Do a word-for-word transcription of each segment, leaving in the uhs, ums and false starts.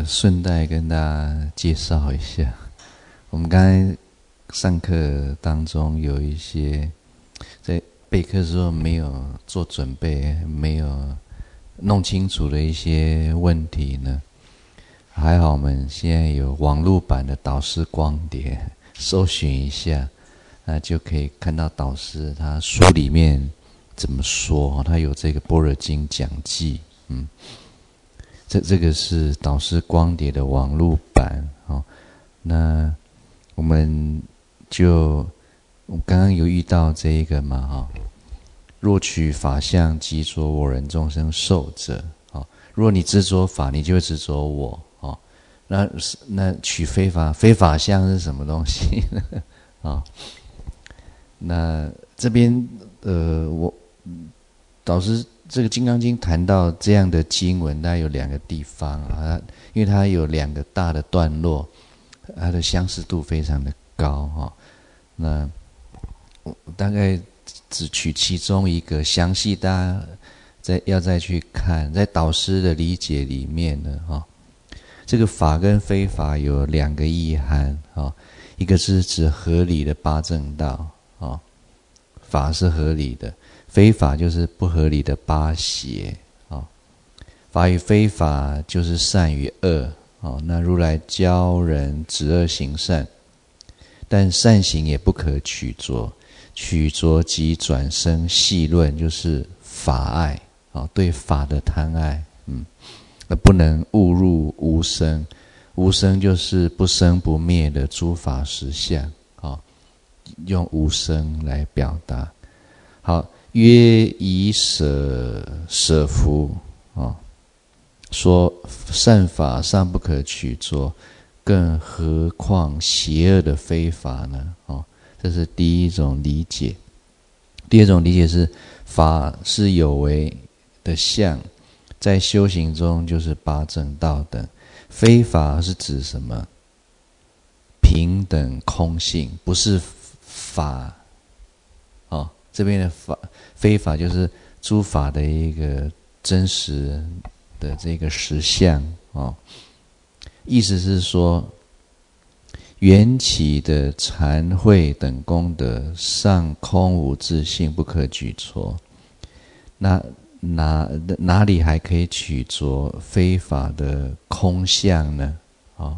顺带跟大家介绍一下，我们刚才上课当中有一些在备课的时候没有做准备，没有弄清楚的一些问题呢，还好我们现在有网络版的导师光碟，搜寻一下，那就可以看到导师他书里面怎么说，他有这个般若经讲记，嗯。这这个是导师光碟的网络版哦，那我们就我刚刚有遇到这一个嘛哈、哦，若取法相即着我人众生受者哦，如果你执着法，你就会执着我哦。那那取非法非法相是什么东西呢？啊、哦，那这边呃，我导师。这个《金刚经》谈到这样的经文，大概有两个地方啊，因为它有两个大的段落，它的相似度非常的高哈、哦。那我大概只取其中一个，详细大家再要再去看，在导师的理解里面呢，哈、哦，这个法跟非法有两个意涵啊、哦，一个是指合理的八正道啊、哦，法是合理的。非法就是不合理的八邪啊、哦，法与非法就是善与恶哦。那如来教人止恶行善，但善行也不可取着，取着即转生细论，就是法爱啊、哦，对法的贪爱，嗯，而不能误入无生，无生就是不生不灭的诸法实相啊、哦，用无生来表达，好。曰以舍舍福啊，说善法尚不可取着，更何况邪恶的非法呢？哦，这是第一种理解。第二种理解是法是有为的相，在修行中就是八正道等。非法是指什么？平等空性，不是法。哦，这边的法。非法就是诸法的一个真实的这个实相哦，意思是说，缘起的禅慧等功德尚空无自性，不可举着。那哪哪里还可以取着非法的空相呢？哦，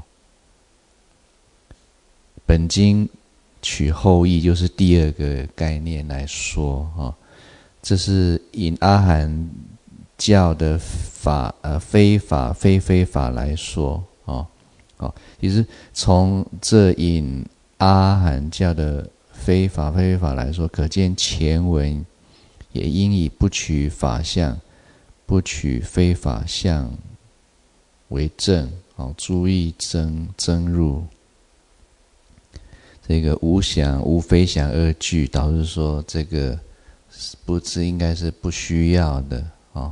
本经取后义，就是第二个概念来说哦。这是以阿含教的法呃非法非非法来说哦哦，其实从这引阿含教的非法非非法来说，可见前文也应以不取法相、不取非法相为正哦，注意增增入这个无想无非想二句，导致说这个。不是应该是不需要的哦。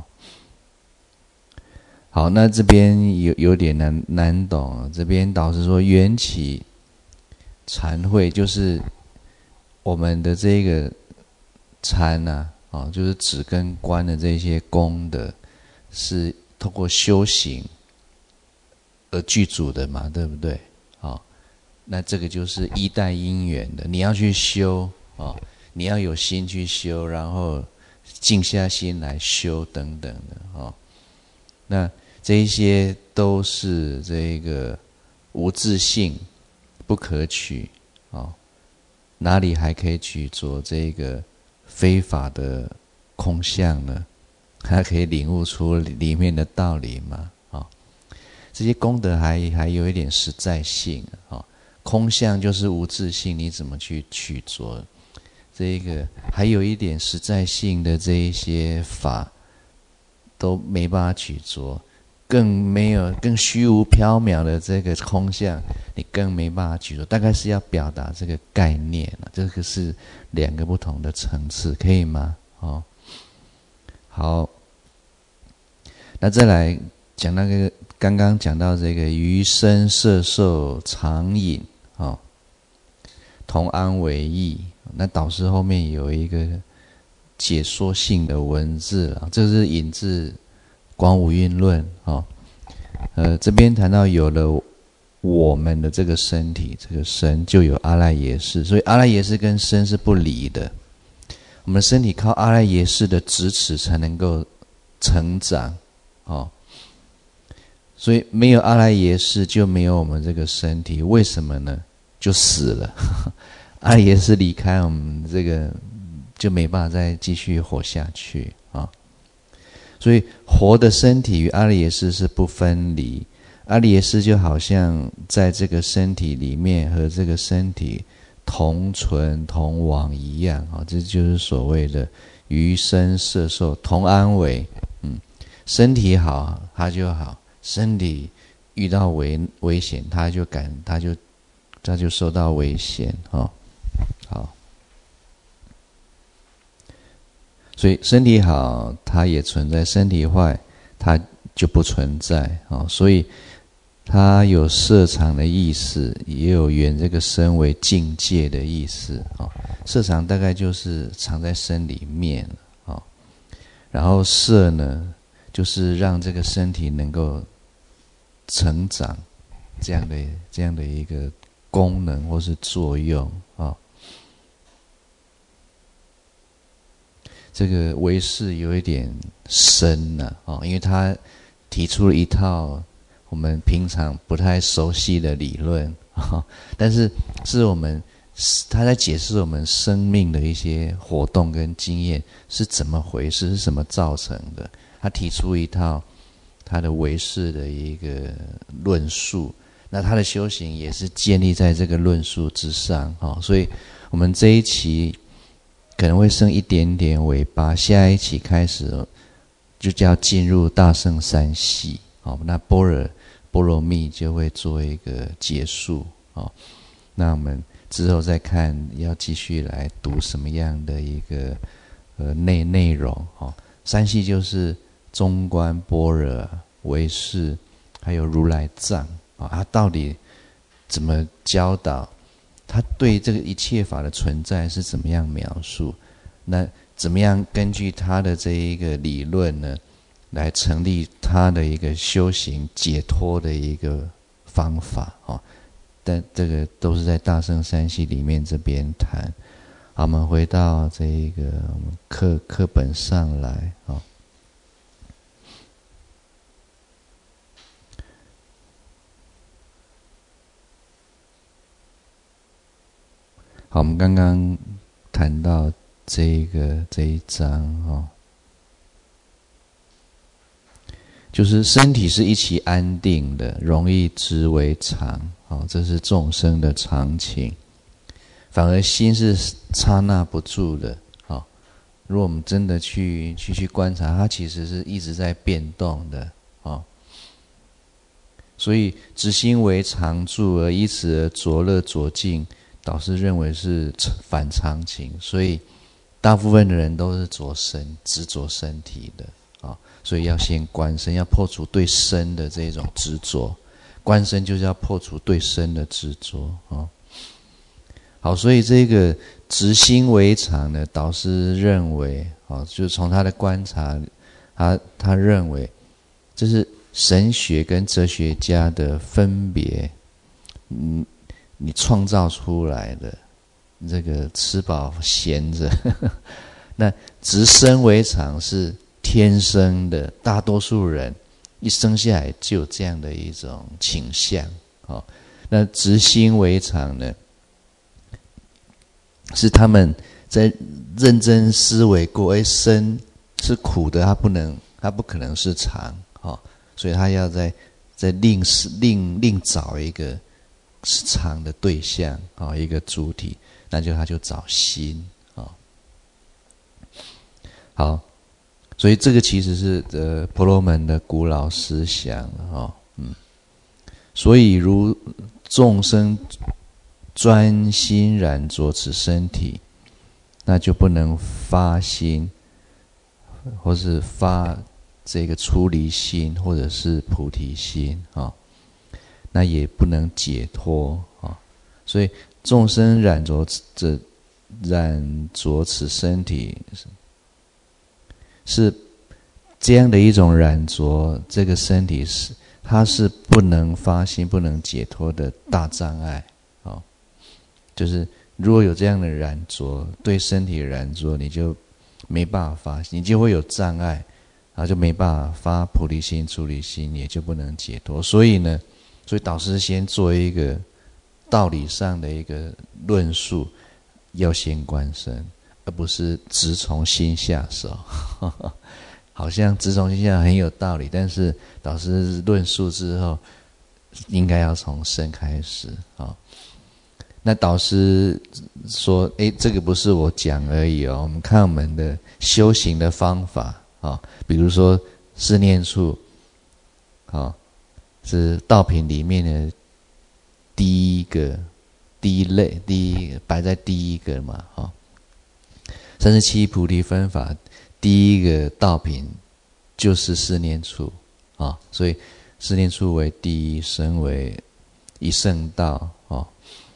好，那这边有有点难难懂。这边导师说缘起禅慧，就是我们的这个禅呐、啊，哦，就是止跟观的这些功德，是透过修行而具足的嘛，对不对？哦，那这个就是依带因缘的，你要去修哦。你要有心去修，然后静下心来修等等的哦。那这一些都是这个无自性，不可取哦。哪里还可以取着这个非法的空相呢？还可以领悟出里面的道理吗？哦，这些功德还还有一点实在性哦。空相就是无自性，你怎么去取着？这个还有一点实在性的这一些法都没办法取着，更没有更虚无缥缈的这个空相，你更没办法取着。大概是要表达这个概念了，这个是两个不同的层次，可以吗？哦，好，那再来讲那个刚刚讲到这个余生摄受常饮哦，同安为意。那导师后面有一个解说性的文字啊，这是引自《广五蕴论》哦。 呃，这边谈到有了我们的这个身体，这个身就有阿赖耶识，所以阿赖耶识跟身是不离的。我们身体靠阿赖耶识的支持才能够成长，哦，所以没有阿赖耶识就没有我们这个身体，为什么呢？就死了。阿赖耶识离开我们这个，就没办法再继续活下去啊、哦。所以活的身体与阿赖耶识是不分离，阿赖耶识就好像在这个身体里面和这个身体同存同亡一样啊，这就是所谓的余生摄受同安危。嗯，身体好他就好，身体遇到危危险他就感他就他就受到危险啊。好，所以身体好它也存在，身体坏它就不存在啊。所以它有摄藏的意思，也有原这个身为境界的意思啊。摄藏大概就是藏在身里面啊，然后摄呢，就是让这个身体能够成长，这样的这样的一个功能或是作用啊。这个唯识有一点深了啊，因为他提出了一套我们平常不太熟悉的理论，但是是我们他在解释我们生命的一些活动跟经验是怎么回事，是什么造成的。他提出一套他的唯识的一个论述，那他的修行也是建立在这个论述之上，所以我们这一期可能会剩一点点尾巴，下一期开始就叫进入大乘三系。好，那般若波罗蜜就会做一个结束。好，那我们之后再看要继续来读什么样的一个呃内内容。好，三系就是中观、般若、唯识，还有如来藏啊，它到底怎么教导？他对这个一切法的存在是怎么样描述？那怎么样根据他的这一个理论呢，来成立他的一个修行解脱的一个方法啊？但这个都是在大乘三系里面这边谈。好，我们回到这一个我们课课本上来啊。好，我们刚刚谈到这一个这一章哦，就是身体是一起安定的，容易知为常，哦，这是众生的常情。反而心是刹那不住的，哦，如果我们真的去去去观察，它其实是一直在变动的，哦。所以执心为常住，而依此而着乐着净。导师认为是反常情，所以大部分的人都是着身执着身体的啊、哦，所以要先观身，要破除对身的这种执着。观身就是要破除对身的执着啊、哦。好，所以这个执心为常呢，导师认为啊、哦，就是从他的观察，他他认为这是神学跟哲学家的分别，嗯。你创造出来的这个吃饱闲着，那执身为常是天生的，大多数人一生下来就有这样的一种倾向。哦，那执心为常呢，是他们在认真思维过，哎，身是苦的，它不能，它不可能是常，哦，所以他要再再另另另找一个是常的对象啊、哦，一个主体，那就他就找心啊、哦。好，所以这个其实是呃婆罗门的古老思想啊、哦，嗯。所以如众生专心染着此身体，那就不能发心，或是发这个出离心，或者是菩提心啊。哦，那也不能解脱啊，所以众生染着这染着此身体，是这样的一种染着，这个身体是它是不能发心、不能解脱的大障碍。哦，就是如果有这样的染着，对身体的染着，你就没办法发心，你就会有障碍，然后就没办法发菩提心、出离心，也就不能解脱。所以呢，所以导师先做一个道理上的一个论述，要先观身，而不是直从心下手。好像直从心下很有道理，但是导师论述之后，应该要从身开始。哦，那导师说，诶，这个不是我讲而已哦，我们看我们的修行的方法。哦，比如说四念处，哦，是道品里面的第一个第一类，第一个摆在第一个嘛。哦，三十七菩提分法第一个道品就是四念处。哦，所以四念处为第一，身为一圣道。哦，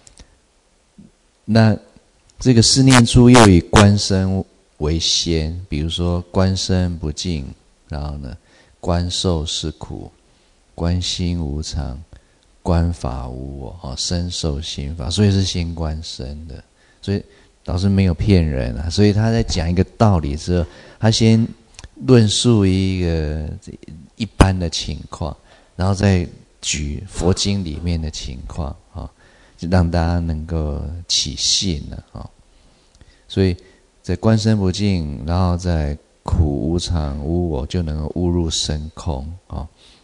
那这个四念处又以观身为先，比如说观身不净，然后呢，观受是苦，观心无常，观法无我。哦，身受心法，所以是先观身的。所以导师没有骗人啊，所以他在讲一个道理之后，他先论述一个一般的情况，然后再举佛经里面的情况。哦，就让大家能够起信了。哦，所以在观身不净，然后在苦无常无我，就能够悟入身空。哦，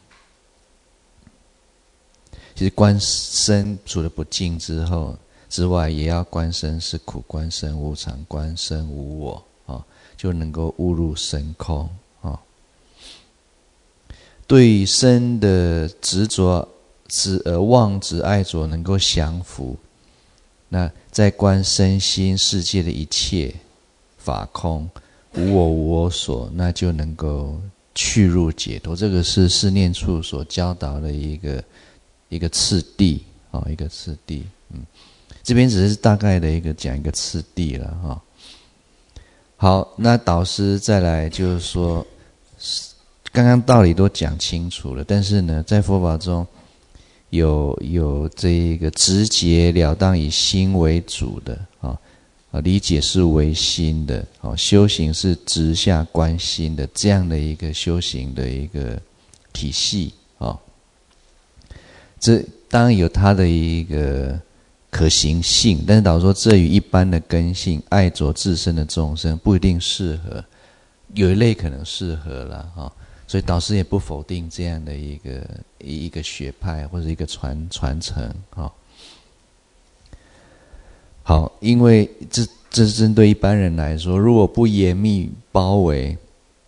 其实观身除了不净之后之外，也要观身是苦，观身无常，观身无我。哦，就能够悟入身空。哦，对身的执着、执呃妄执爱着能够降伏，那在观身心世界的一切法空，无我无我所，那就能够去入解脱。这个是四念处所教导的一个一个次第。哦，一个次第。嗯，这边只是大概的一个讲一个次第了。哈，哦，好，那导师再来就是说，刚刚道理都讲清楚了，但是呢，在佛法中有有这一个直截了当以心为主的。啊，理解是唯心的。啊，修行是直下观心的，这样的一个修行的一个体系。啊，这当然有它的一个可行性，但是导师说这与一般的根性爱着自身的众生不一定适合，有一类可能适合啦。哈，所以导师也不否定这样的一个一个学派或者一个传传承。哈，好，因为这这是针对一般人来说，如果不严密包围，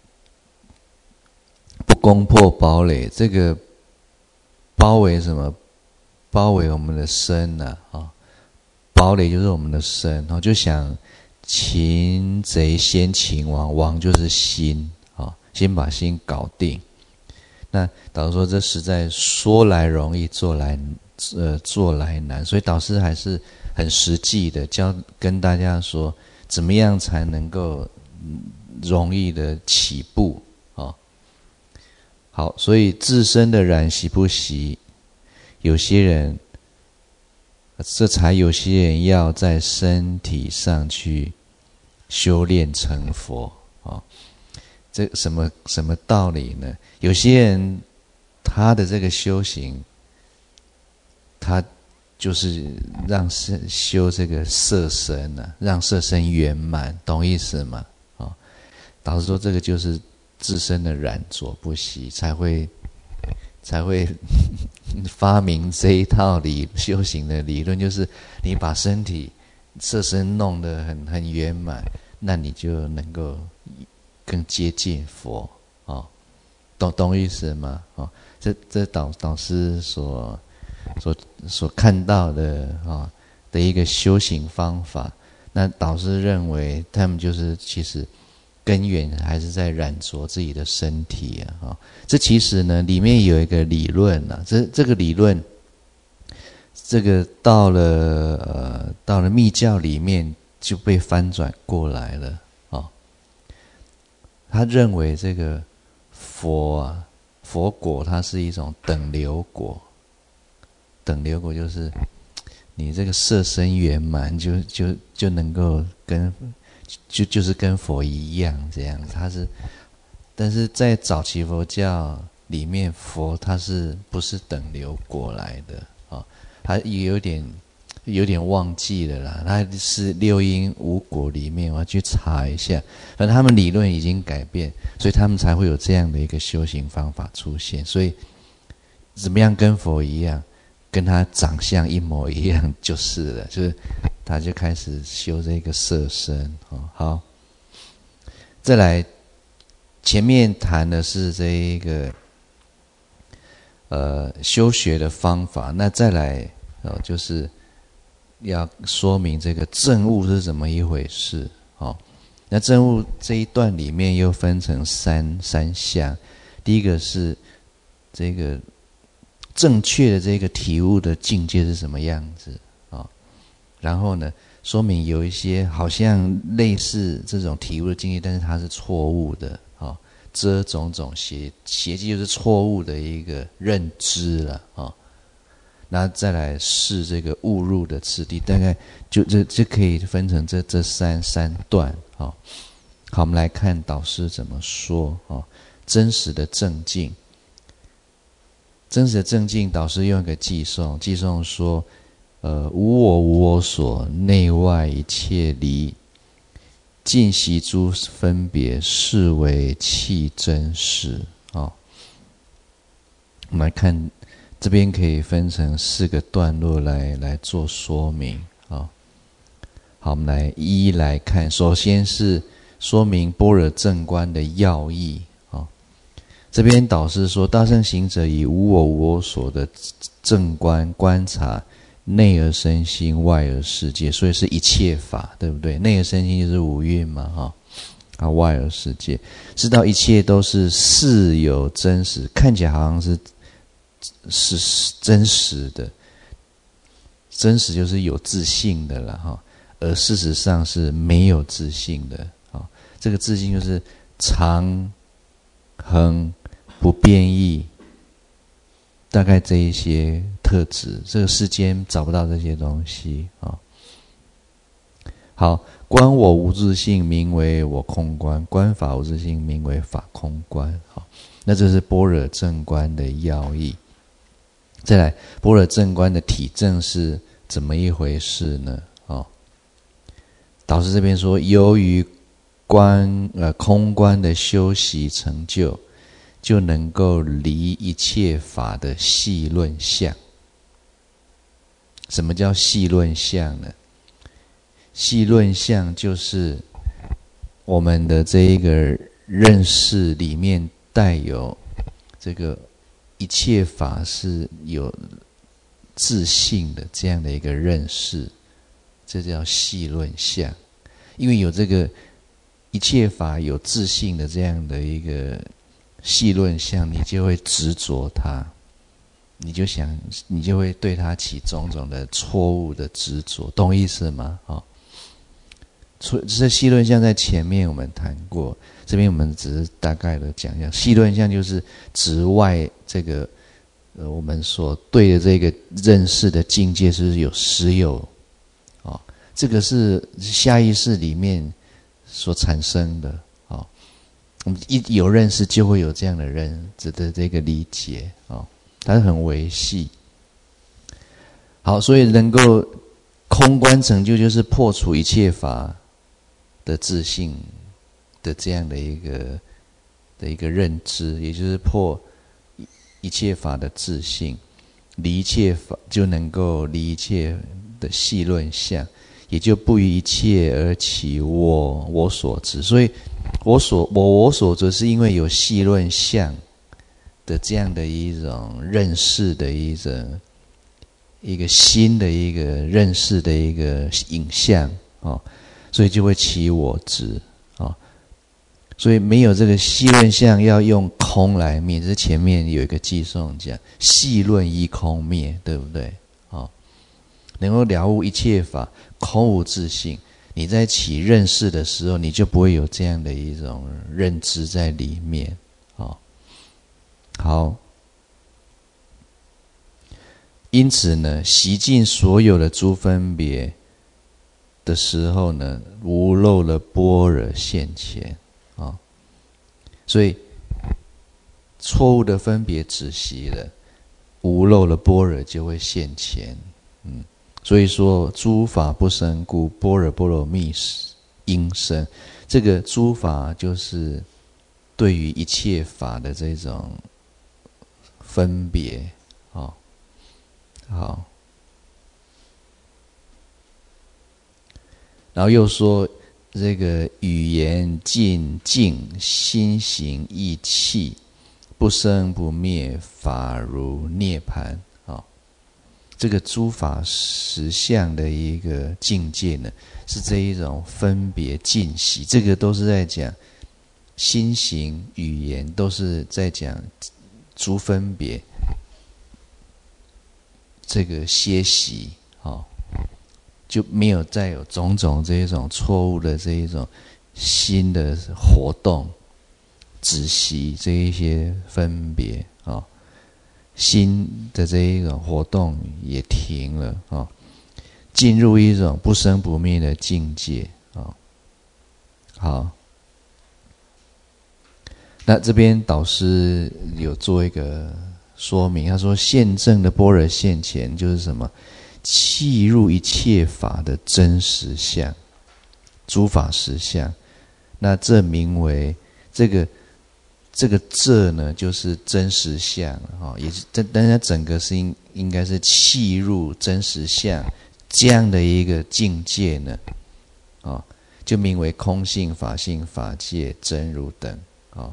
不攻破堡垒，这个包围什么？包围我们的身啊。啊，堡垒就是我们的身。然后就想擒贼先擒王，王就是心。啊，先把心搞定。那导师说这实在说来容易，做来呃做来难，所以导师还是很实际的教跟大家说，怎么样才能够容易的起步。啊，好，所以自身的染习不习，有些人，这才有些人要在身体上去修炼成佛。哦，这什么什么道理呢？有些人他的这个修行，他就是让修这个色身啊，让色身圆满，懂意思吗？哦，导师说这个就是自身的染着不习，才会才会发明这一套理修行的理论，就是你把身体色身弄得很很圆满，那你就能够更接近佛。哦，懂懂意思吗？哦，这这导导师所所所看到的啊、哦、的一个修行方法，那导师认为他们就是其实根源还是在染着自己的身体啊。哦，这其实呢里面有一个理论啊，这这个理论，这个到了呃到了密教里面就被翻转过来了。哦，他认为这个佛啊， 佛果它是一种等流果，等流果就是你这个色身圆满，就就就能够跟就就是跟佛一样这样子。它是，但是在早期佛教里面，佛它是不是等流果来的啊？它也有点有点忘记了啦。它是六因五果里面，我要去查一下。反正他们理论已经改变，所以他们才会有这样的一个修行方法出现。所以怎么样跟佛一样？跟他长相一模一样就是了，就是他就开始修这个色身哦。好，再来，前面谈的是这一个呃修学的方法，那再来哦，就是要说明这个证悟是怎么一回事哦。那证悟这一段里面又分成三三项，第一个是这个。正确的这个体悟的境界是什么样子啊、哦？然后呢，说明有一些好像类似这种体悟的境界，但是它是错误的啊、哦，遮种种邪邪计就是错误的一个认知了啊、哦。那再来是这个误入的次第，大概就这这可以分成这这三三段啊、哦。好，我们来看导师怎么说啊、哦？真实的正境。真实的正境，导师用一个偈颂，偈颂说：呃，无我无我所，内外一切离，尽习诸分别，是为气真实。哦，我们来看这边可以分成四个段落来来做说明。哦，好，我们来一一来看。首先是说明般若正观的要义。这边导师说，大乘行者以无我无我所的正观观察内而身心，外而世界，所以是一切法，对不对？内而身心就是五蕴嘛，哈，啊，外而世界，知道一切都是似有真实，看起来好像是是真实的，真实就是有自性的了，哈，而事实上是没有自性的，啊，这个自性就是常恒不变异，大概这一些特质，这个世间找不到这些东西啊、哦。好，观我无自性，名为我空观；观法无自性，名为法空观。好，那这是般若正观的要义。再来，般若正观的体证是怎么一回事呢？哦，导师这边说，由于观呃空观的修习成就。就能够离一切法的细论相。什么叫细论相呢？细论相就是我们的这一个认识里面带有这个一切法是有自性的这样的一个认识，这叫细论相。因为有这个一切法有自性的这样的一个细论相，你就会执着它，你就想，你就会对它起种种的错误的执着，懂意思吗？哦，这细论相在前面我们谈过，这边我们只是大概的讲一下。细论相就是指外这个，呃，我们所对的这个认识的境界是有实有，哦，这个是下意识里面所产生的。我们一有认识，就会有这样的认知的这个理解哦，它是很维系。好，所以能够空观成就，就是破除一切法的自性的这样的一个的一个认知，也就是破一切法的自性，离一切法就能够离一切的细论相，也就不于一切而起我我所执，所以。我所我我所执，是因为有细论相的这样的一种认识的一种一个新的一个认识的一个影像哦，所以就会起我执哦，所以没有这个细论相，要用空来灭。这前面有一个偈颂讲细论依空灭，对不对？哦，能够了悟一切法，空无自性。你在起认识的时候，你就不会有这样的一种认知在里面。哦， 好，因此呢，习尽所有的诸分别的时候呢，无漏了般若现前啊、哦，所以错误的分别止息了，无漏了般若就会现前。嗯，所以说诸法不生故，般若波罗蜜应生。这个诸法就是对于一切法的这种分别啊、哦。好，然后又说这个语言尽静，心行意气，不生不灭，法如涅槃啊。这个诸法实相的一个境界呢，是这一种分别尽息，这个都是在讲心行语言，都是在讲诸分别。这个歇息，哦，就没有再有种种这一种错误的这一种新的活动，止息这一些分别啊、哦，新的这一种活动也停了啊、哦，进入一种不生不灭的境界啊、哦。好，那这边导师有做一个说明，他说现证的般若现前就是什么？契入一切法的真实相，诸法实相。那这名为这个这个这呢，就是真实相哈，也是但但它整个是应应该是契入真实相这样的一个境界呢，啊，就名为空性、法性、法界、真如等啊。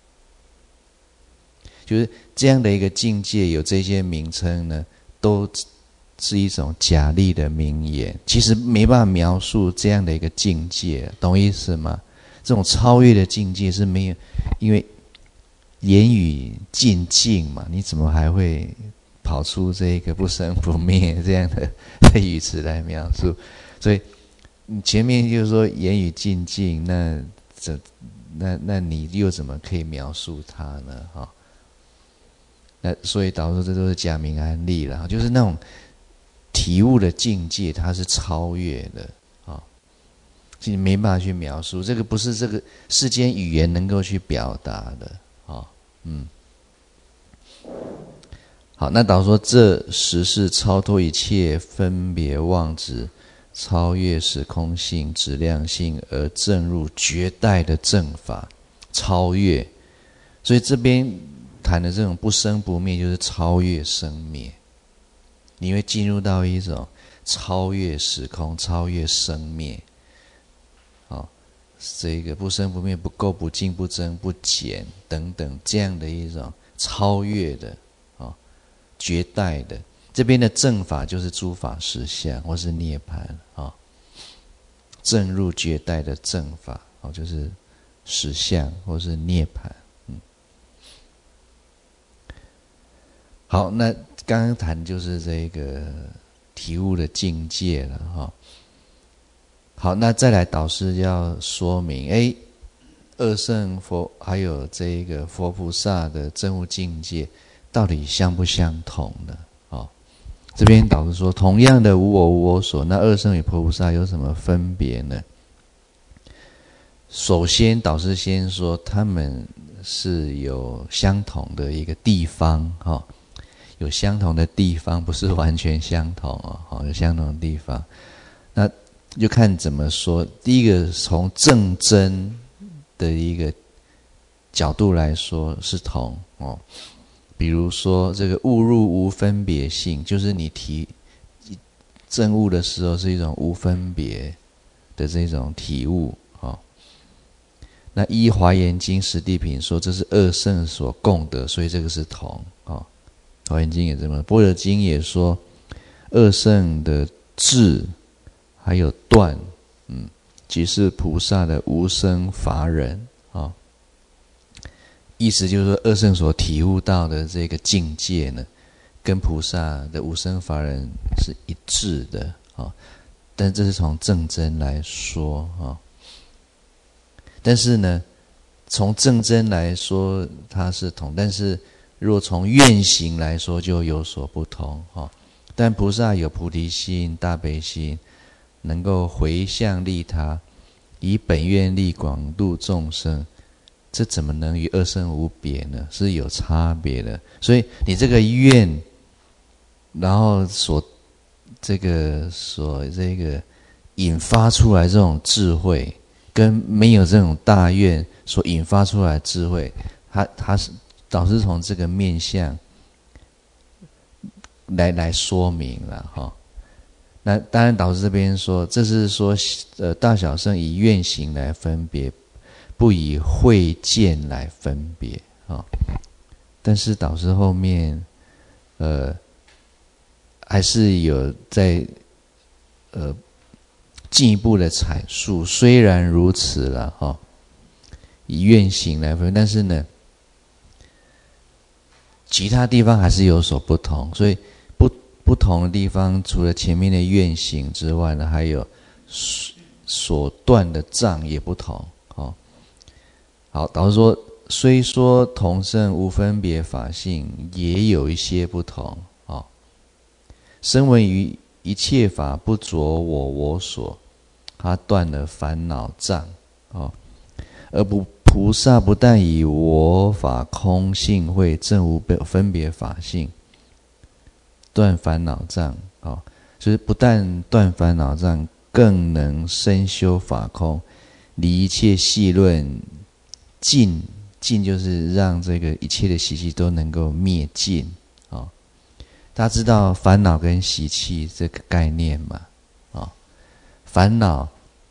就是这样的一个境界，有这些名称呢，都是一种假立的名言，其实没办法描述这样的一个境界，懂意思吗？这种超越的境界是没有，因为言语尽静嘛，你怎么还会跑出这个不生不灭这样的语词来描述？所以你前面就是说言语尽静，那这那那你又怎么可以描述它呢？哈、哦。那所以导致这都是假名安立了，就是那种体悟的境界，它是超越的啊、哦，所以没办法去描述，这个不是这个世间语言能够去表达的啊、哦。嗯，好，那导说这实是超脱一切分别妄执，超越时空性、质量性，而证入绝代的正法，超越。所以这边谈的这种不生不灭，就是超越生灭，你会进入到一种超越时空、超越生灭，哦，这个不生不灭、不垢不净、不增不减等等这样的一种超越的，哦，绝代的。这边的正法就是诸法实相，或是涅槃啊、哦，证入绝代的正法，哦，就是实相或是涅槃。好，那刚刚谈就是这个体悟的境界了哈。好，那再来导师要说明，哎，二圣佛还有这个佛菩萨的证悟境界到底相不相同呢？哦，这边导师说，同样的无我无我所，那二圣与佛菩萨有什么分别呢？首先，导师先说他们是有相同的一个地方哈。哦，有相同的地方，不是完全相同哦，有相同的地方，那就看怎么说。第一个，从正真的一个角度来说是同哦，比如说这个悟入无分别性，就是你提证悟的时候是一种无分别的这种体悟哦。那依华严经十地品说，这是二圣所共得，所以这个是同哦。华严经也这么，般若经也说，二圣的智还有断，嗯，即是菩萨的无生法忍啊、哦。意思就是说，二圣所体悟到的这个境界呢，跟菩萨的无生法忍是一致的啊、哦。但这是从正真来说啊、哦。但是呢，从正真来说它是同，但是如果从愿行来说，就有所不同哈。但菩萨有菩提心、大悲心，能够回向利他，以本愿力广度众生，这怎么能与二乘无别呢？是有差别的。所以你这个愿，然后所这个所这个引发出来这种智慧，跟没有这种大愿所引发出来的智慧，它它是导师从这个面向来来说明了哈。那当然，导师这边说，这是说呃大小乘以愿行来分别，不以慧见来分别啊。但是导师后面呃还是有在呃进一步的阐述。虽然如此了哈，以愿行来分，但是呢，其他地方还是有所不同。所以不不同的地方，除了前面的愿行之外呢，还有所断的障也不同。哦，好，导师说，虽说同圣无分别法性，也有一些不同。哦，声闻于一切法不着我我所，他断了烦恼障。哦，而不菩萨不但以我法空性慧证无分别法性，断烦恼障。哦，就是不但断烦恼障，更能深修法空，离一切细论尽。尽就是让这个一切的习气都能够灭尽。哦，大家知道烦恼跟习气这个概念嘛？哦，烦恼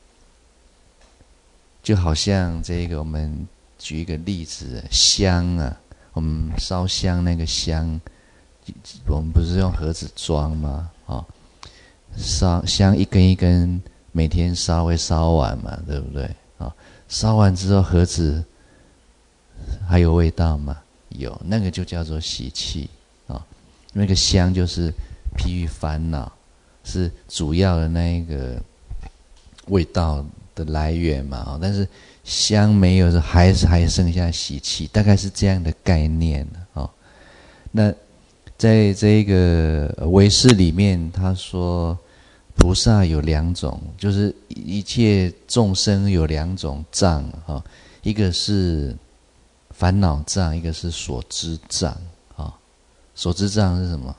就好像这个，我们举一个例子，香啊，我们烧香那个香，我们不是用盒子装吗？哦，烧香一根一根，每天烧会烧完嘛，对不对？哦，烧完之后盒子还有味道吗？有，那个就叫做习气啊。哦，那个香就是譬喻烦恼，是主要的那一个味道的来源嘛。哦，但是香没有，还是还剩下习气，大概是这样的概念。哦，那在这个唯识里面，他说菩萨有两种，就是一切众生有两种障。哦，一个是烦恼障，一个是所知障。啊，所知障是什么？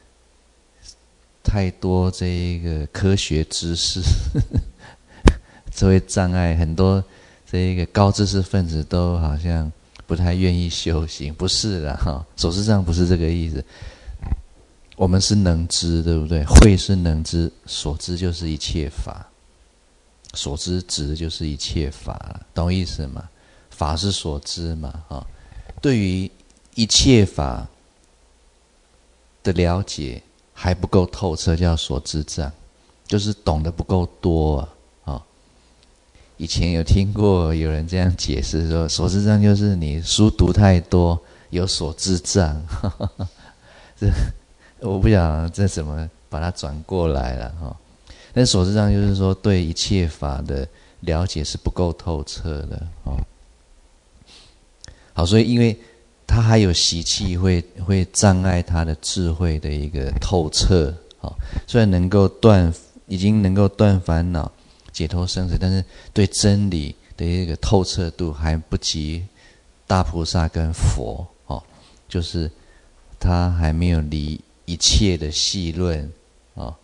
太多这一个科学知识这会障碍很多这一个高知识分子，都好像不太愿意修行。不是啦哈，所知障不是这个意思。我们是能知，对不对？慧是能知，所知就是一切法，所知指的就是一切法了，懂意思吗？法是所知嘛。哦，对于一切法的了解还不够透彻，叫所知障，就是懂得不够多啊。哦，以前有听过有人这样解释说，所知障就是你书读太多，有所知障。这我不晓得这怎么把它转过来了哈。但所知障就是说，对一切法的了解是不够透彻的。哦，好，所以因为他还有习气，会会障碍他的智慧的一个透彻。哦，虽然能够断，已经能够断烦恼、解脱生死，但是对真理的一个透彻度还不及大菩萨跟佛。哦，就是他还没有离一切的细论。哦，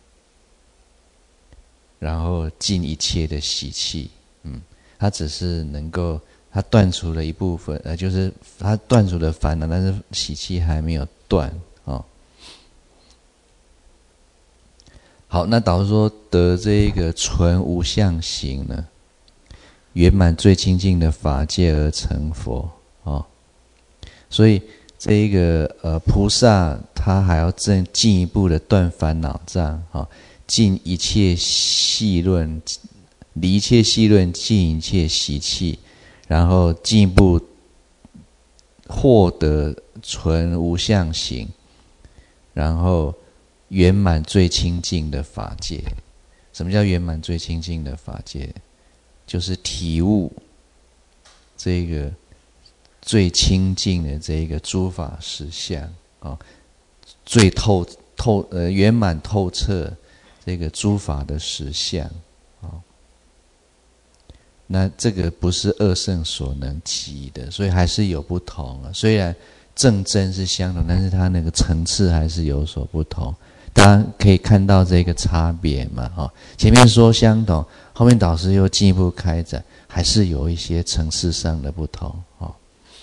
然后尽一切的习气。嗯，他只是能够。他断除了一部分，呃，就是他断除了烦恼，但是习气还没有断。哦，好，那导师说得这个纯无相行呢，圆满最清净的法界而成佛。哦，所以这一个呃菩萨他还要正进一步的断烦恼障。哦，尽一切细论，离一切细论，尽一切习气。然后进一步获得纯无相行，然后圆满最清净的法界。什么叫圆满最清净的法界？就是体悟这个最清净的这一个诸法实相啊，最透透呃圆满透彻这个诸法的实相啊。那这个不是二圣所能及的，所以还是有不同啊。虽然正真是相同，但是它那个层次还是有所不同。大家可以看到这个差别嘛？哈，前面说相同，后面导师又进一步开展，还是有一些层次上的不同。哈，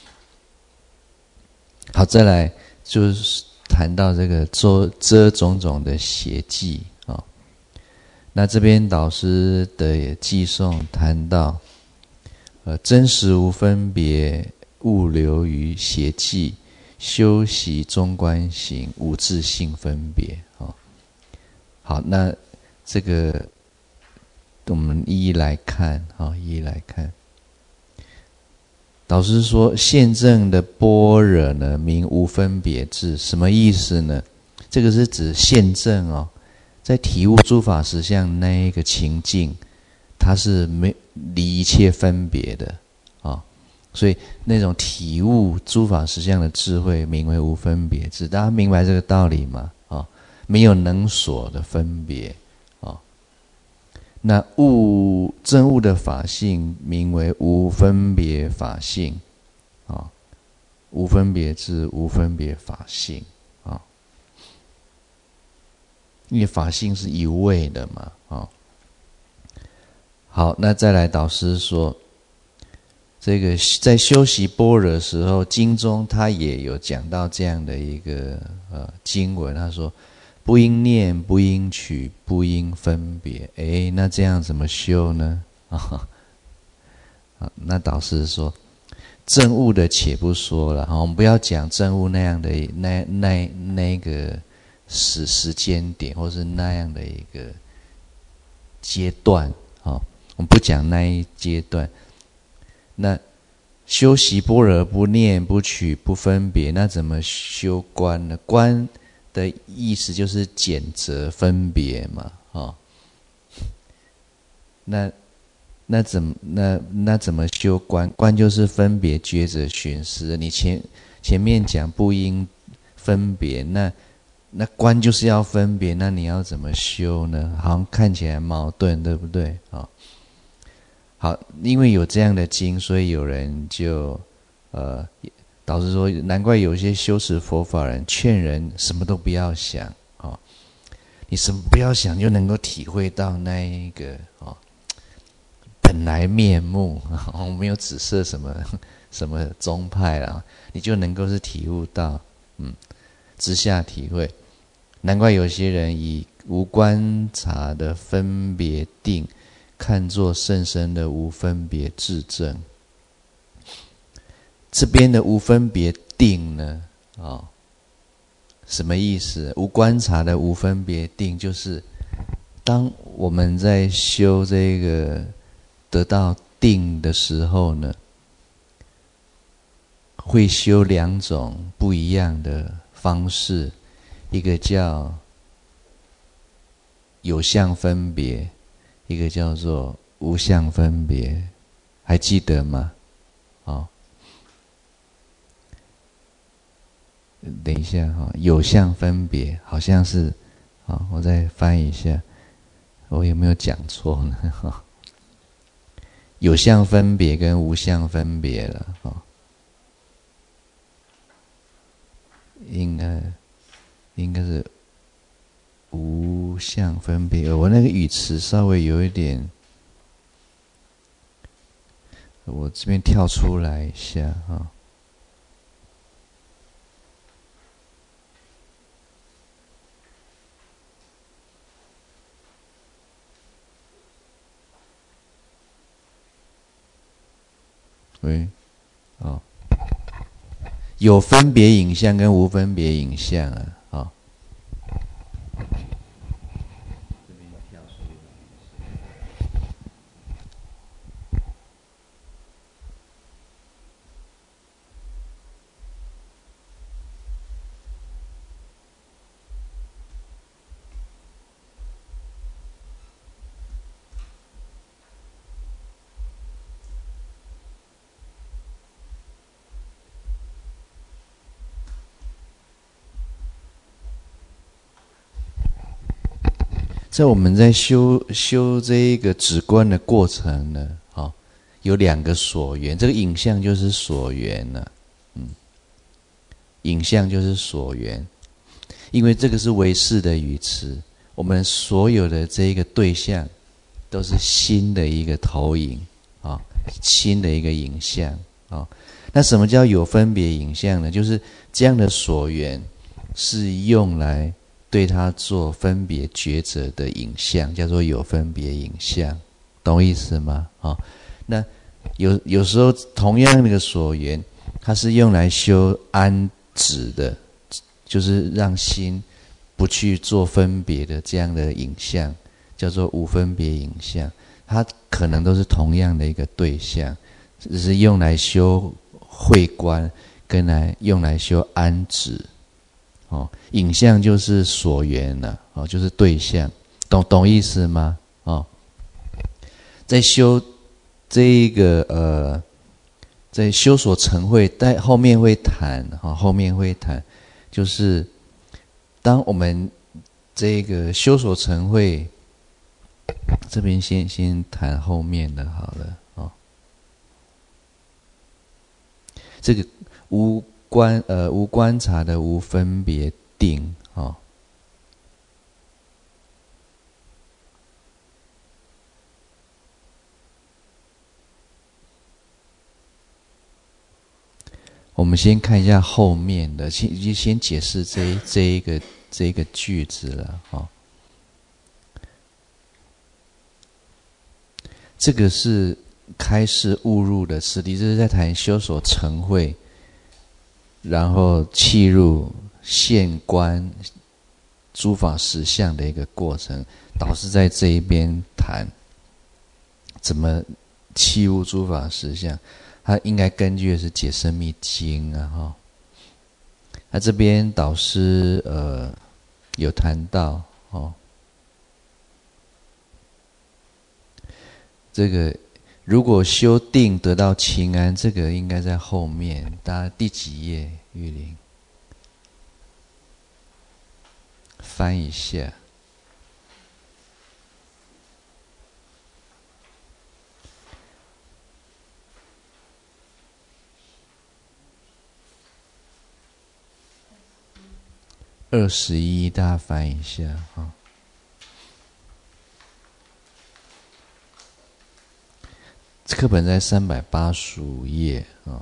好，再来就是谈到这个遮遮种种的邪计啊。那这边导师的寄颂谈到，呃，真实无分别，物流于邪计。修习中观行，无自性分别。哦，好，那这个我们一一来看，好，一一来看。导师说，现证的般若呢，名无分别智，什么意思呢？这个是指现证哦，在体悟诸法实相那一个情境，它是没离一切分别的啊。哦，所以那种体悟诸法实相的智慧，名为无分别智。大家明白这个道理吗？啊，哦，没有能所的分别啊，哦。那悟真悟的法性，名为无分别法性啊，哦，无分别智，无分别法性啊，哦。因为法性是一味的嘛，啊，哦。好，那再来导师说，这个在修习般若的时候，经中他也有讲到这样的一个呃经文，他说不应念，不应取，不应分别。诶，那这样怎么修呢？啊，那导师说，证悟的且不说了，我们不要讲证悟那样的那那那个时时间点，或是那样的一个阶段啊，我们不讲那一阶段。那修习般若，不念不取不分别，那怎么修观呢？观的意思就是减则分别嘛，哦，那那怎么那那怎么修观？观就是分别觉者寻思。你前前面讲不应分别，那那观就是要分别，那你要怎么修呢？好像看起来矛盾，对不对？哦，好，因为有这样的经，所以有人就呃，导师说，难怪有些修持佛法人劝人什么都不要想啊，哦，你什么不要想，就能够体会到那一个哦本来面目。我没有指涉什么什么宗派啦，你就能够是体悟到，嗯，直下体会。难怪有些人以无观察的分别定，看作甚深的无分别智证。这边的无分别定呢，哦，什么意思？无观察的无分别定，就是当我们在修这个得到定的时候呢，会修两种不一样的方式，一个叫有相分别，一个叫做无相分别，还记得吗？哦，等一下哈，有相分别好像是，啊，我再翻译一下，我有没有讲错呢？哈，有相分别跟无相分别了，哈，应该应该是无相分别。我那个语词稍微有一点，我这边跳出来一下哈。喂，哦，有分别影像跟无分别影像啊，哦。 在我们在修修这一个止观的过程呢，哦，有两个所缘，这个影像就是所缘了，嗯，影像就是所缘，因为这个是唯识的语词，我们所有的这一个对象都是心的一个投影啊，心的一个影像啊。那什么叫有分别影像呢？就是这样的所缘是用来对它做分别抉择的影像，叫做有分别影像，懂意思吗？啊，那有有时候同样那个所缘，它是用来修安止的，就是让心不去做分别的这样的影像，叫做无分别影像。它可能都是同样的一个对象，只是用来修慧观，跟来用来修安止。哦，影像就是所缘了，哦，就是对象，懂懂意思吗？哦，在修这一个呃，在修所成慧，在后面会谈，哈、哦，后面会谈，就是当我们这个修所成慧，这边先先谈后面的好了，哦，这个无。观呃无观察的无分别定哦，我们先看一下后面的，先先解释这一这一个这一个句子了哦。这个是开示误入的次第，这是在谈修所成慧。然后契入现观诸法实相的一个过程，导师在这一边谈怎么契入诸法实相，他应该根据的是解深密经啊哈。他这边导师呃有谈到哦，这个如果修定得到清安，这个应该在后面，大家第几页？玉林翻一下，二十一，大家翻一下啊。课本在三百八十五页啊。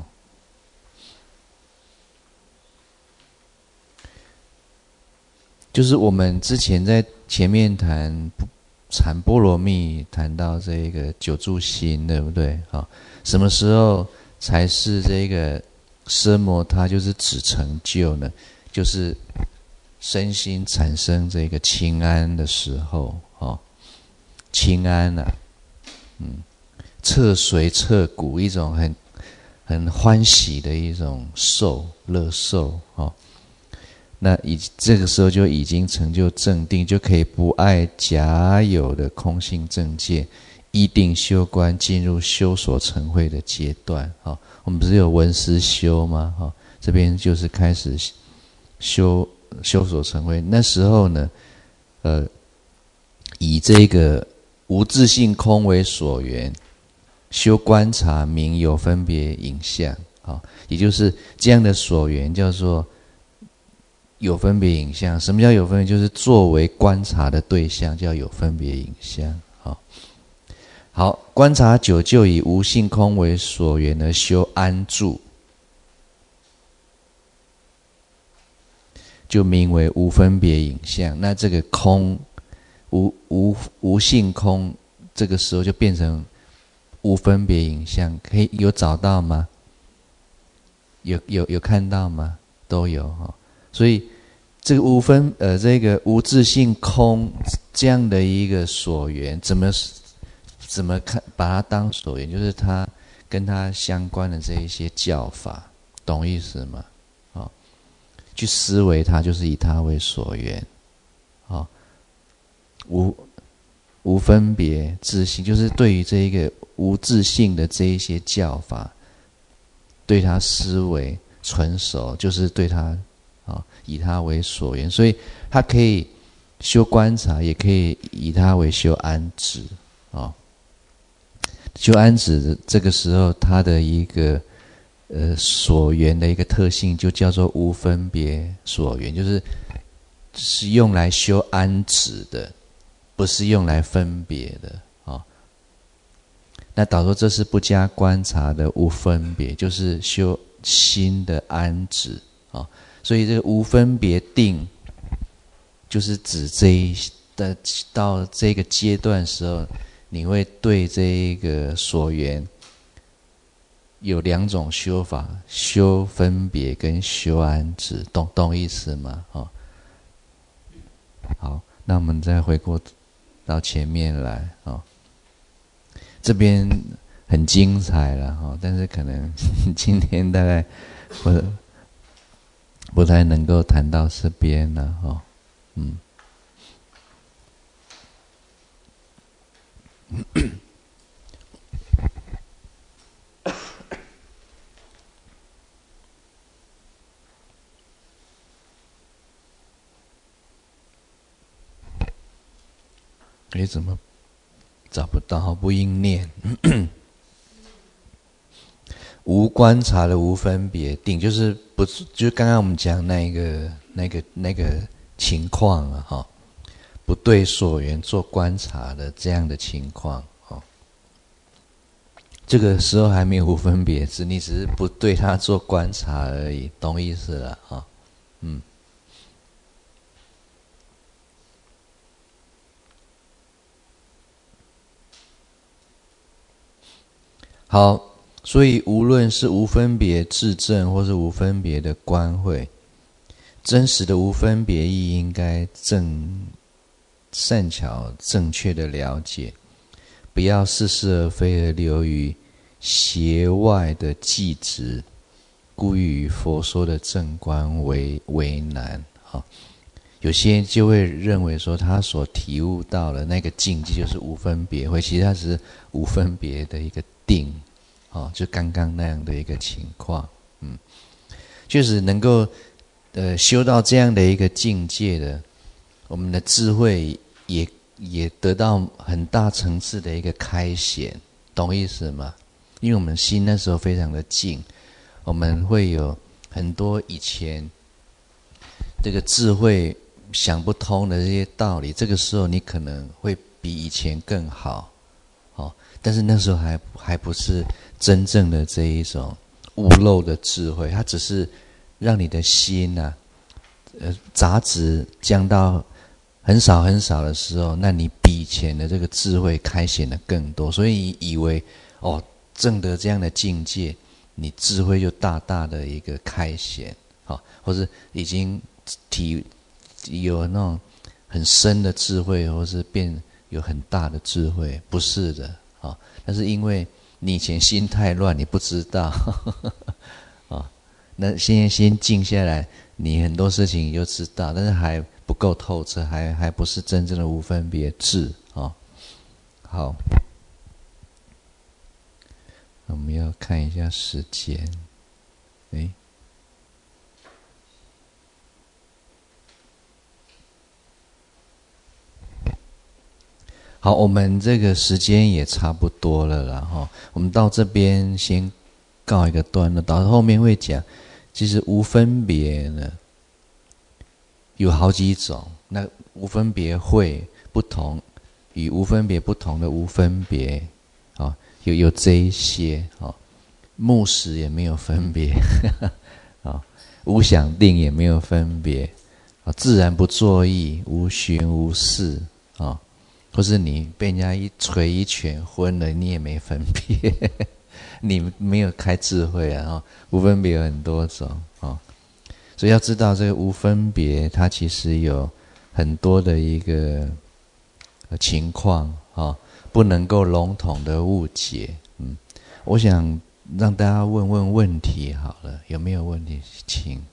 就是我们之前在前面谈禅波罗蜜，谈到这个九住心，对不对？好，什么时候才是这个奢摩他就是指成就呢？就是身心产生这个清安的时候，哦，清安啊，嗯，彻髓彻骨，一种很很欢喜的一种受乐受，哦。那已这个时候就已经成就正定，就可以不爱假有的空性正见，依定修观，进入修所成慧的阶段。好，我们不是有闻思修吗？好，这边就是开始修修所成慧。那时候呢，呃，以这个无自性空为所缘，修观察明有分别影像。好，也就是这样的所缘叫做有分别影像。什么叫有分别？就是作为观察的对象叫有分别影像。好，好，观察久就以无性空为所缘而修安住，就名为无分别影像。那这个空无无无性空，这个时候就变成无分别影像。可以有找到吗？有有有看到吗？都有哈。所以这个无分呃，这个无自性空这样的一个所缘，怎么怎么看把它当所缘，就是它跟它相关的这一些教法，懂意思吗？哦，去思维它，就是以它为所缘。哦，无无分别自性，就是对于这一个无自性的这一些教法，对它思维纯熟，就是对它。以它为所缘，所以它可以修观察也可以以它为修安止啊。修安止这个时候，它的一个呃所缘的一个特性，就叫做无分别所缘，就是是用来修安止的，不是用来分别的啊。那导说这是不加观察的无分别，就是修心的安止啊。所以这个无分别定，就是指这一的到这个阶段的时候，你会对这一个所缘有两种修法，修分别跟修安止，懂懂意思吗？哦，好，那我们再回过到前面来哦，这边很精彩了哈，但是可能今天大概不不太能够谈到这边了哈，嗯。哎，怎么找不到？不应念。无观察的无分别定，就是不是就是刚刚我们讲那个那个那个情况啊，哈，不对所缘做观察的这样的情况，哈，这个时候还没有无分别智，你只是不对它做观察而已，懂意思了哈？嗯。好，所以无论是无分别智证，或是无分别的观慧，真实的无分别义应该正善巧正确的了解，不要似是而非而流于邪外的计执，故与佛说的正观为为难。好，有些人就会认为说，他所体悟到的那个境界就是无分别慧，其实它只是无分别的一个定，哦，就刚刚那样的一个情况，嗯，确实能够呃修到这样的一个境界的，我们的智慧也也得到很大层次的一个开显，懂意思吗？因为我们心那时候非常的静，我们会有很多以前这个智慧想不通的这些道理，这个时候你可能会比以前更好，哦，但是那时候还还不是真正的这一种无漏的智慧，它只是让你的心啊，呃，杂质降到很少很少的时候，那你比以前的这个智慧开显的更多，所以你以为哦，证得这样的境界，你智慧就大大的一个开显，好，哦，或是已经体有那种很深的智慧，或是变有很大的智慧，不是的啊，哦。但是因为你以前心太乱，你不知道啊，哦，那现在先静下来，你很多事情你就知道，但是还不够透彻，还还不是真正的无分别智啊，哦。好，我们要看一下时间，哎。好，我们这个时间也差不多了啦齁，我们到这边先告一个段落，到后面会讲，其实无分别呢有好几种，那无分别慧不同，与无分别不同的无分别，哦，有有这一些哦，木石也没有分别，哦，无想定也没有分别，哦，自然不作意，无寻无事，哦。或是你被人家一捶一拳昏了，你也没分别，你没有开智慧啊！哦，无分别有很多种哦，所以要知道这个无分别，它其实有很多的一个情况哦，不能够笼统的误解。嗯，我想让大家问问问题好了，有没有问题？请。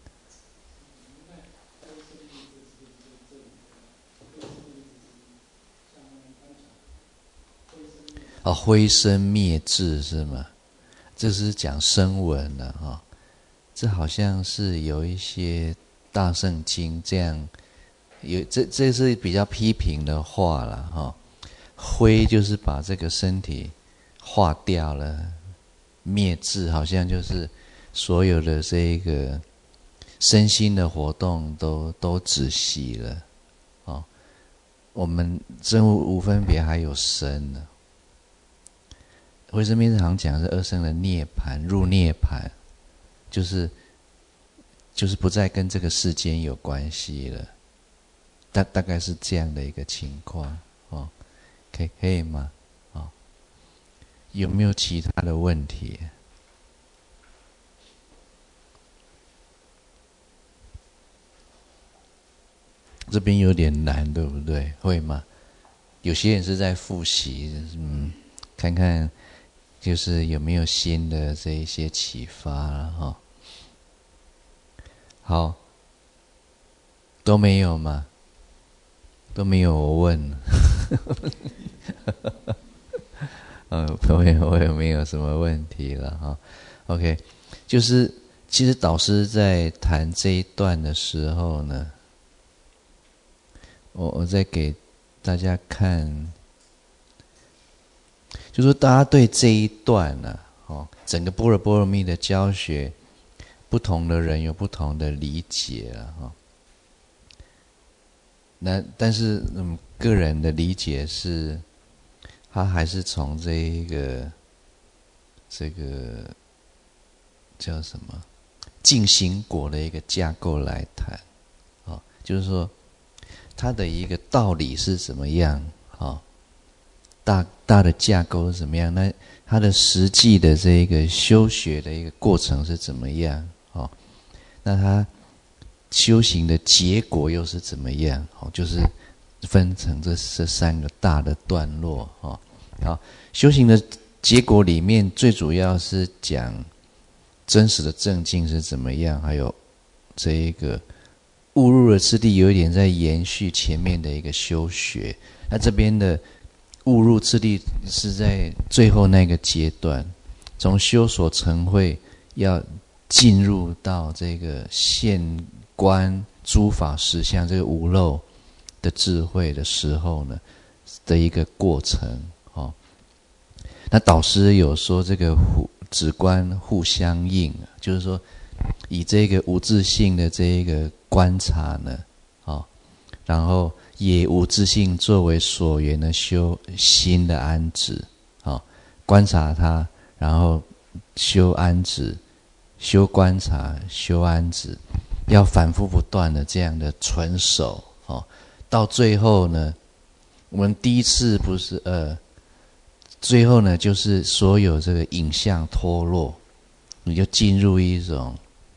哦，灰身灭智是吗？这是讲声闻了哈，哦，这好像是有一些大圣经这样有这这是比较批评的话了哈。灰就是把这个身体化掉了，灭智，好像就是所有的这个身心的活动都都止息了。哦，我们真无分别还有生呢。慧生辩证常讲是二生的涅槃，入涅槃，就是就是不再跟这个世间有关系了。大大概是这样的一个情况哦。可以可以吗？哦，有没有其他的问题？这边有点难，对不对？会吗？有些人是在复习，嗯，看看就是有没有新的这一些启发了哈。好，都没有吗？都没有我问。嗯，我也我也没有什么问题了哈。OK， 就是其实导师在谈这一段的时候呢，我我在给大家看，就说大家对这一段呢、啊，哦，整个般若波罗蜜的教学，不同的人有不同的理解了哈。那但是嗯，个人的理解是，他还是从这一个这个叫什么净行果的一个架构来谈，啊、哦，就是说它的一个道理是怎么样，啊、哦，大大的架构是怎么样？那它的实际的这一个修学的一个过程是怎么样？啊、哦，那它修行的结果又是怎么样？哦，就是分成这这三个大的段落哦。好，修行的结果里面最主要是讲真实的正境是怎么样，还有这一个误入的次第，有一点在延续前面的一个修学。那这边的误入次第是在最后那个阶段，从修所成慧要进入到这个现观诸法实相这个无漏的智慧的时候呢的一个过程哦。那导师有说这个互止观互相应，就是说以这个无自性的这一个观察呢，哦，然后以无自性作为所缘的修心的安止，哦，观察它，然后修安止，修观察，修安止。要反复不断的这样的纯守哦，到最后呢，我们第一次不是呃，最后呢就是所有这个影像脱落，你就进入一种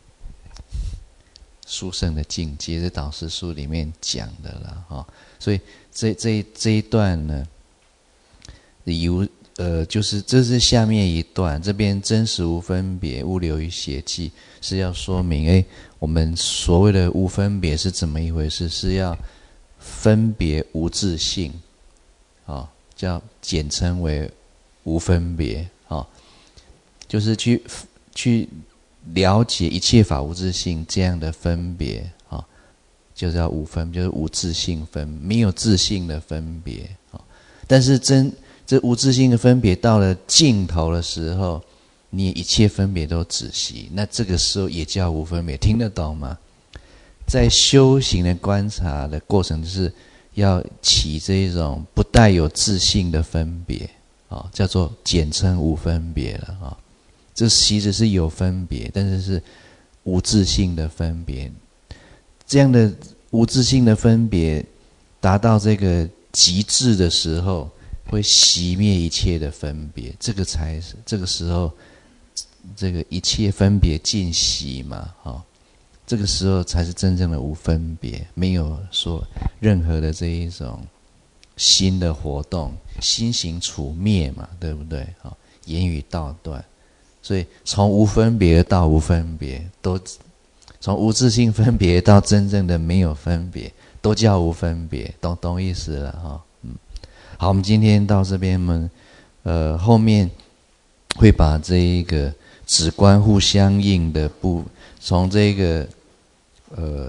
殊胜的境界，这导师书里面讲的了哈、哦。所以这这这一段呢，有呃就是这是下面一段，这边真实无分别，物流与邪计是要说明哎。我们所谓的无分别是怎么一回事？是要分别无自性，哦，叫简称为无分别，哦，就是去去了解一切法无自性这样的分别，哦，就叫无分，就是无自性分，没有自性的分别，哦，但是真这无自性的分别到了尽头的时候。你一切分别都止息，那这个时候也叫无分别，听得懂吗？在修行的观察的过程，就是要起这一种不带有自性的分别，哦，叫做简称无分别了啊、哦。这其实是有分别，但是是无自性的分别。这样的无自性的分别达到这个极致的时候，会熄灭一切的分别，这个才是这个时候。这个一切分别尽息嘛，哦，这个时候才是真正的无分别，没有说任何的这一种新的活动，心行处灭嘛，对不对？哦，言语道断，所以从无分别到无分别，都从无自性分别到真正的没有分别，都叫无分别，懂懂意思了哈、哦？嗯，好，我们今天到这边，我们呃后面会把这一个。止观互相应的部，从这个呃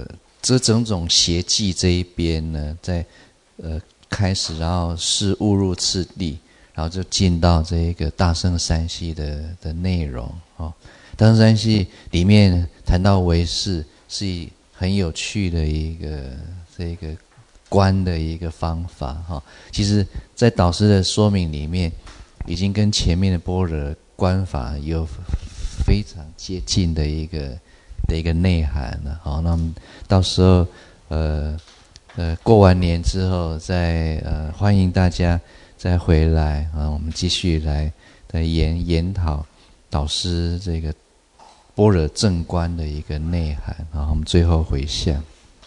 这种种邪计这一边呢，在呃开始，然后是误入次第，然后就进到这一个大乘三系的的内容哦。大乘三系里面谈到唯识，是很有趣的一个这个观的一个方法哈、哦。其实，在导师的说明里面，已经跟前面的般若观法有非常接近的一个的一个内涵了。好，那么到时候呃呃过完年之后，再呃欢迎大家再回来啊，我们继续来来研研讨导师这个般若正观的一个内涵。然后我们最后回向。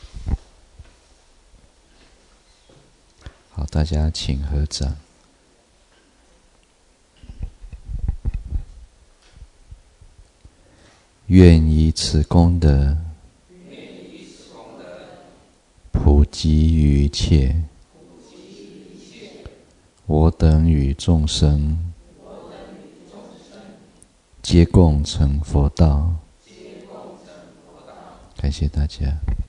好，大家请合掌。愿以此功德，普及于一切，我等与众生，皆共成佛道。感谢大家。